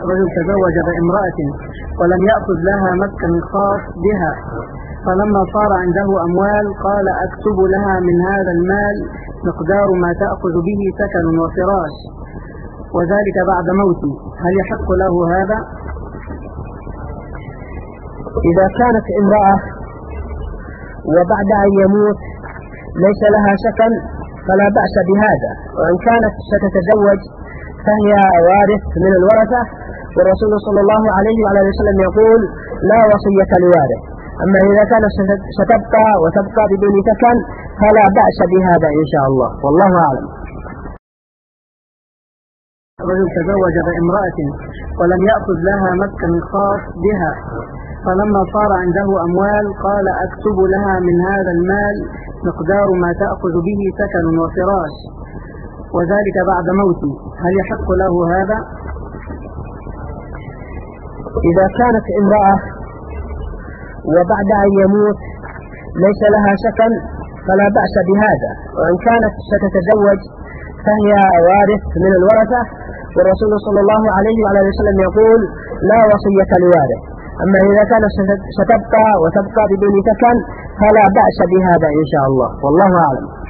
رجل تزوج بامرأة ولم يأخذ لها مسكن خاص بها، فلما صار عنده أموال قال أكتب لها من هذا المال مقدار ما تأخذ به سكن وفراش، وذلك بعد موتي، هل يحق له هذا؟ إذا كانت امرأة وبعد أن يموت ليس لها سكن فلا بأس بهذا، وإن كانت ستتزوج فهي وارث من الورثة، والرسول صلى الله عليه وعلى وسلم يقول لا وصية لوارث. أما إذا كانت ستبقى وتبقى بدون سكن فلا بأس بهذا إن شاء الله، والله أعلم. رجل تزوج بامرأة ولم يأخذ لها مسكن خاص بها، فلما صار عنده أموال قال أكتب لها من هذا المال مقدار ما تأخذ به سكن وفراش، وذلك بعد موتي، هل يحق له هذا؟ إذا كانت امرأة وبعد أن يموت ليس لها سكن فلا بأس بهذا، وإن كانت ستتزوج فهي وارث من الورثة، والرسول صلى الله عليه وعلى وسلم يقول لا وصية لوارث. أما إذا كانت ستبقى وتبقى بدون سكن فلا بأس بهذا إن شاء الله، والله أعلم.